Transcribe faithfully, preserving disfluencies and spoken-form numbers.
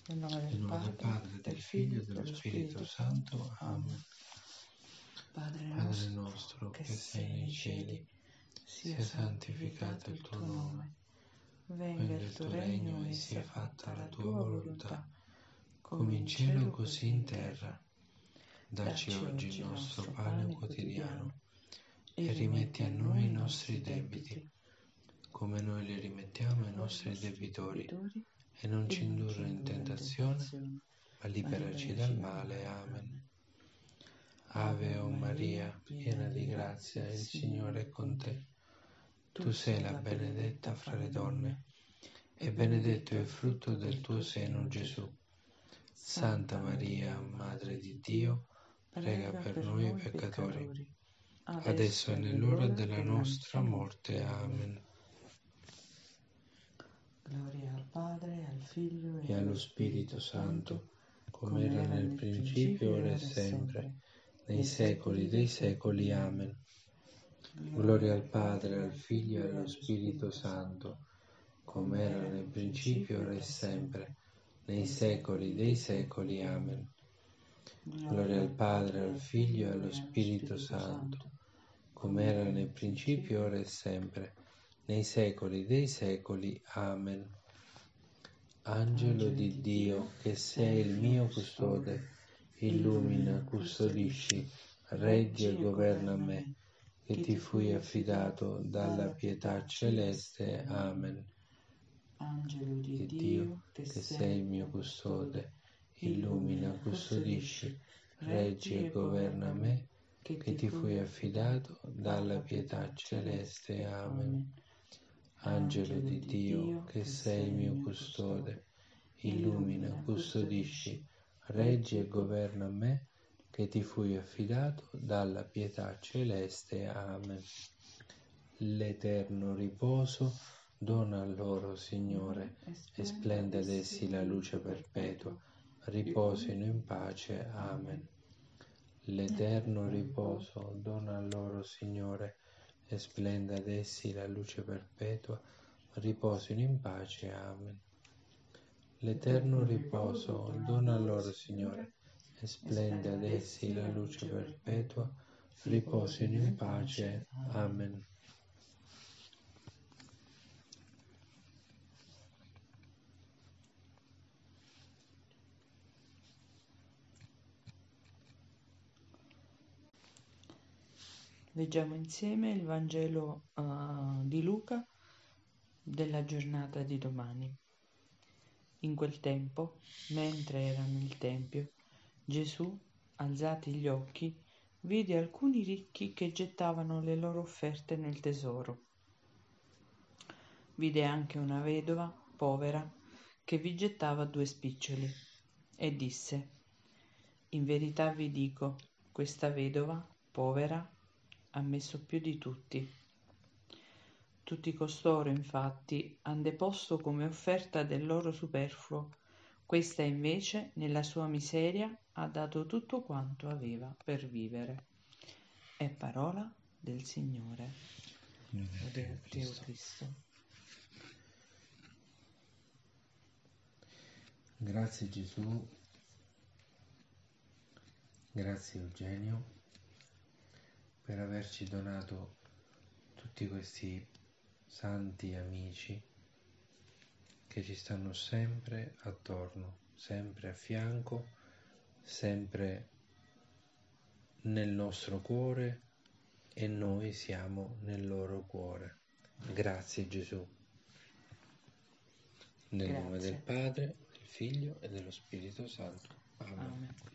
Nel nome del Nel nome del Padre, Padre, del del Figlio e Figlio, dello Spirito Santo. Amen. Padre Padre nostro, nostro, che che sei nei cieli, sia sia santificato santificato il il tuo tuo nome. Venga Venga il il tuo tuo regno regno e e sia sia fatta la tua volontà, come in cielo così in terra. Dacci Dacci oggi il nostro pane quotidiano e rimetti a noi i nostri debiti, come noi li rimettiamo ai nostri debitori, e non ci indurre in tentazione, ma liberaci dal male. Amen. Ave o Maria, piena di grazia, il Signore è con te. Tu sei la benedetta fra le donne, e benedetto è il frutto del tuo seno, Gesù. Santa Maria, Madre di Dio, prega per noi peccatori, adesso è nell'ora della nostra morte. Amen. Gloria al Padre, al Figlio E allo Spirito Santo, come era nel principio, ora e sempre, nei secoli dei secoli. Amen. Gloria al Padre, al Figlio e allo Spirito Santo, come era nel principio, ora e sempre, nei secoli dei secoli. Amen. Gloria al Padre, al Figlio e allo Spirito Santo, come era nel principio, ora e sempre, nei secoli dei secoli. Amen. Angelo di Dio, che sei il mio custode, illumina, custodisci, reggi e governa me, che ti fui affidato dalla pietà celeste. Amen. Angelo Di Dio, che sei il mio custode, illumina, custodisci, reggi e governa me, che ti fui affidato dalla pietà celeste. Amen. Angelo di Dio, che sei il mio custode, illumina, custodisci, reggi e governa me, che ti fui affidato dalla pietà celeste. Amen. L'eterno riposo dona a loro, Signore, e splenda ad essi la luce perpetua. Riposino in pace. Amen. L'eterno riposo dona a loro, Signore, e splenda ad essi la luce perpetua. Riposino in pace. Amen. L'eterno riposo dona a loro, Signore, e splenda ad essi la luce perpetua. Riposino in pace. Amen. Leggiamo insieme il Vangelo uh, di Luca della giornata di domani. In quel tempo, mentre era nel Tempio, Gesù, alzati gli occhi, vide alcuni ricchi che gettavano le loro offerte nel tesoro. Vide anche una vedova povera che vi gettava due spiccioli e disse: in verità vi dico, questa vedova povera ha messo più di tutti. Tutti costoro, infatti, han deposto come offerta del loro superfluo. Questa invece, nella sua miseria, ha dato tutto quanto aveva per vivere. È parola del Signore. Lode a te, o Cristo. Grazie Gesù, grazie Eugenio, per averci donato tutti questi santi amici che ci stanno sempre attorno, sempre a fianco, sempre nel nostro cuore, e noi siamo nel loro cuore. Grazie Gesù. Nel Grazie. nome del Padre, del Figlio e dello Spirito Santo. Amen. Amen.